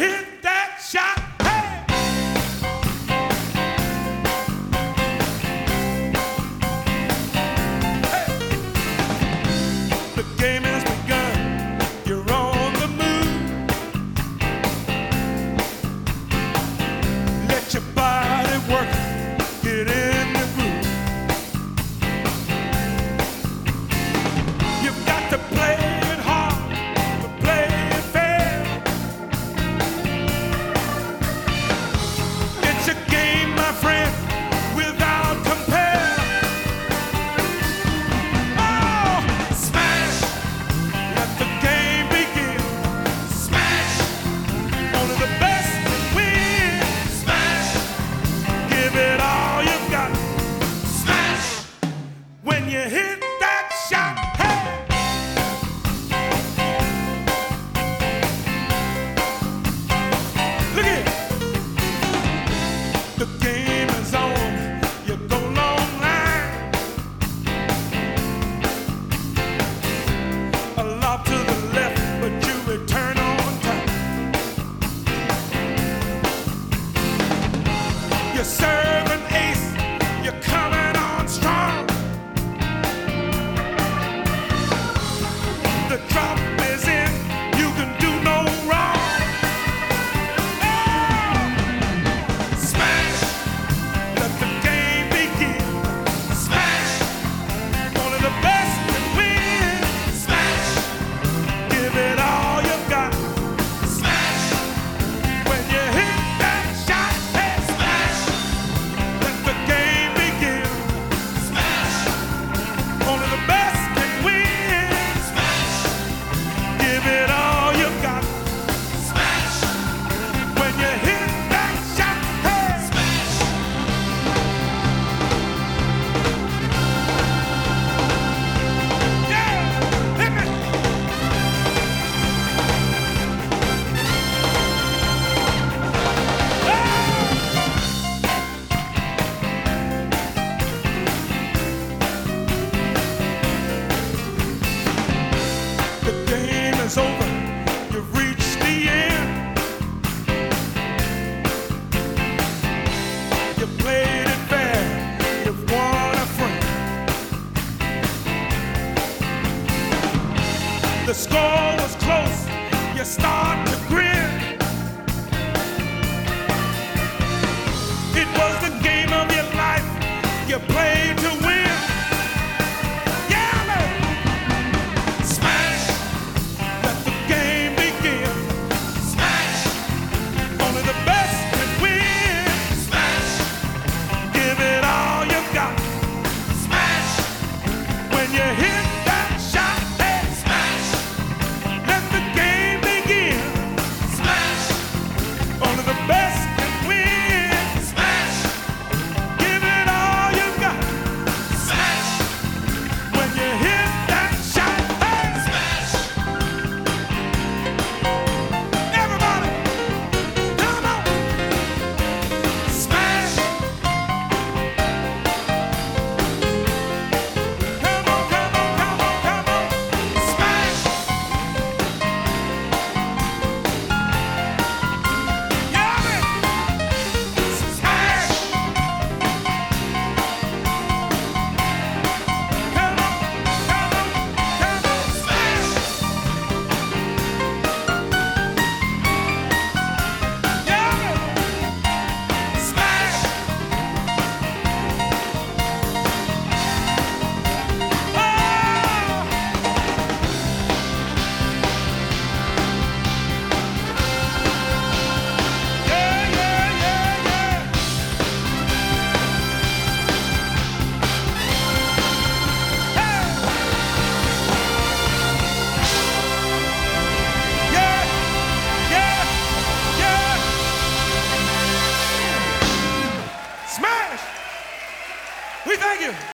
hit that shot, hey! Hey! The game has begun. You're on the move. Let your body work. Get in the groove. You've got to play it hard, to play it fair. It's a game, my friend, without compare. Oh, smash, let the game begin. Smash, only the best can win. Smash, give it all you've got. Smash, when you hit that shot, hey! Look at it. The game is on. You go long line. A lob to the left, but you return on time. You serve an ace. You're coming on strong. The drop is in. You can do no wrong. Smash, let the game begin. Smash, only the best can win. Smash, give it all you've got. Smash, when you hit that shot, hey, smash, let the game begin. Smash, only the best can win. Smash, give it all you've got. Smash, when you hit that shot, hey, smash. Yeah, hit me. The game is over. You've reached the end. You played it fair. You've won a friend. The score was close. You start to grin. It was the game of your life. You played to win. Yeah, man. Smash, let the game begin. Smash, only the best can win. Smash, give it all you've got. Smash, when you hit that shot, hey, smash, let the game begin. Smash, only the best can win. Smash, give it all you've got. Smash, when you hit that shot, hey, smash. Everybody, come on. Smash. Come on, come on, come on, come on. Smash. Yeah, man. Smash. Come on, come on, come on. Smash. Yeah, man. Smash. Oh. Yeah, yeah, yeah, yeah. Hey. Yeah, yeah, yeah. Smash. We thank you.